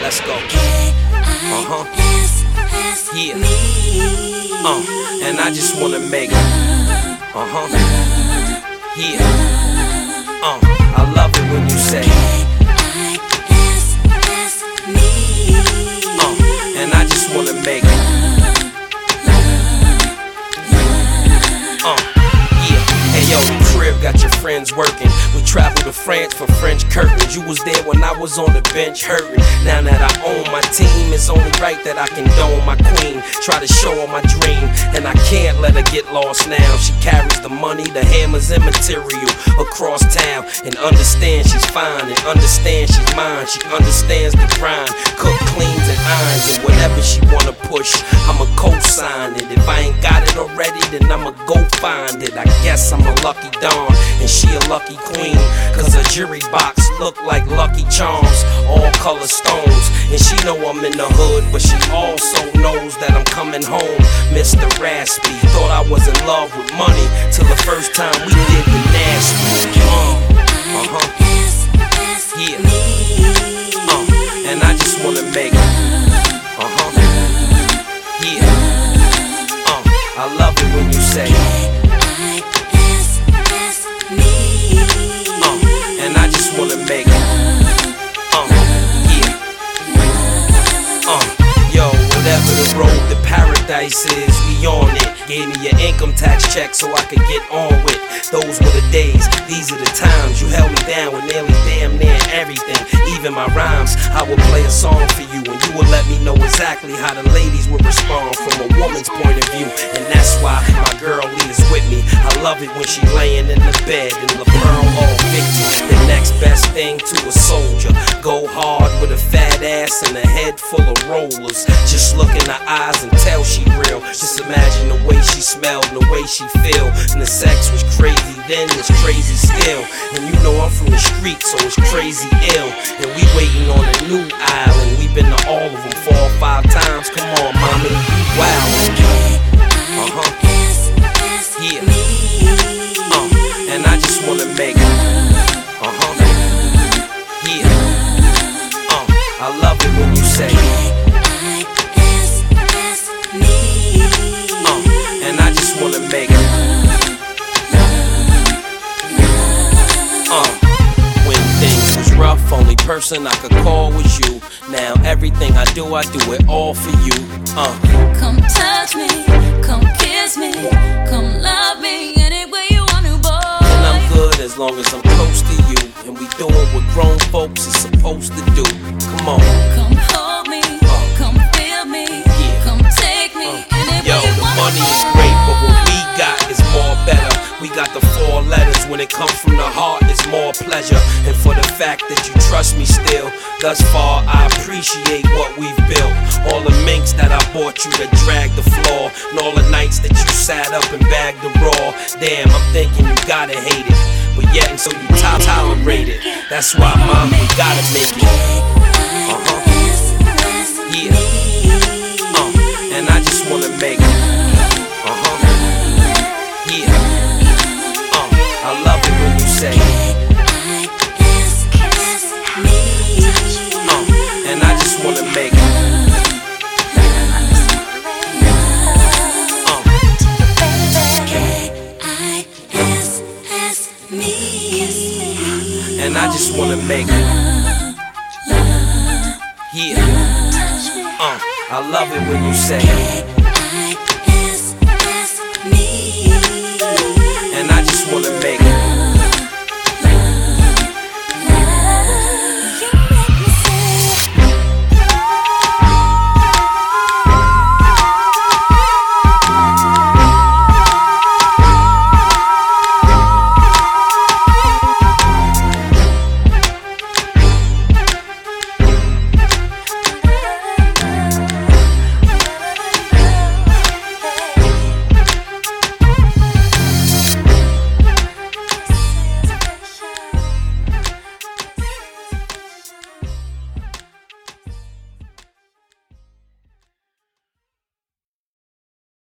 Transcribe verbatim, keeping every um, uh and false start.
Let's go. Uh-huh. Yeah. Uh, and I just wanna make it. Uh-huh. Yeah. Uh, I love it when you say Uh, and I just wanna make it. Uh, yeah. Hey yo, the crib got your friends working. We traveled to France for French curtains. You was there when I was on the bench hurting. Now that I own my team, it's only right that I condone my queen. Try to show her my dream, and I can't let her get lost now. She carries the money, the hammers and material across town, and understand she's fine, and understand she's mine. She understands the grind, cook, cleans and irons, and whatever she wanna push, I'ma co-sign it. If I ain't got it already, then I'ma go find it. I guess I'm a lucky dawn, and she a lucky queen, cause her jewelry box look like Lucky Charms, all color stones. And she know I'm in the hood, but she also knows that I'm coming home. Mister Raspy, thought I was in love with money, till the first time we did the nasty. Uh, uh-huh. Yeah. Uh, and I just wanna make it. Uh-huh. Yeah. Uh, I love it when you say Uh, and I just wanna make it. Uh, yeah. Uh, yo, whatever the road to paradise is, we on it. Gave me your income tax check so I could get on with. Those were the days, these are the times. You held me down with nearly damn near everything, even my rhymes. I would play a song for you, and you would let me know exactly how the ladies would respond from a woman's point of view. And that's why my girl Lee is with me. I love it when she laying in the bed in La Pearl all victory. The next best thing to a soldier. Go hard with a fat ass and a head full of rollers. Just look in her eyes and tell she real. Just imagine the way she smelled and the way she feel. And the sex was crazy then, it's crazy still. And you know I'm from the street, so it's crazy ill. And we waiting on a new island. We been to all of them four or five times. Come on, mommy, wow. Uh-huh. Yeah. Uh, and I just wanna make it. Uh-huh. Yeah. Uh, I love it when you say Uh, and I just wanna make it. Uh, when things was rough, only person I could call was you. Now everything I do, I do it all for you. Uh. Come touch me, come kiss me, come love me any way you want to, boy. And I'm good as long as I'm close to you, and we doing what grown folks is supposed to do. Come on. Come hold me, uh. come feel me, yeah. Come take me uh. any Yo, way you the want, money boy. is great, but what we got is more better. We got the four letters. When it comes from the heart, it's more pleasure. And for the fact that you trust me still, thus far I appreciate what we've built. All the minks that I bought you that dragged the floor, and all the nights that you sat up and bagged the raw. Damn, I'm thinking you gotta hate it, but yet and so you top tolerate it. That's why, mom, we gotta make it. Uh-huh. Yeah. Uh, and I just wanna make it. Uh-huh. Yeah. Uh, I love it when you say Uh, and I just wanna make it. Uh. And I just wanna make it. Yeah. Uh, I love it when you say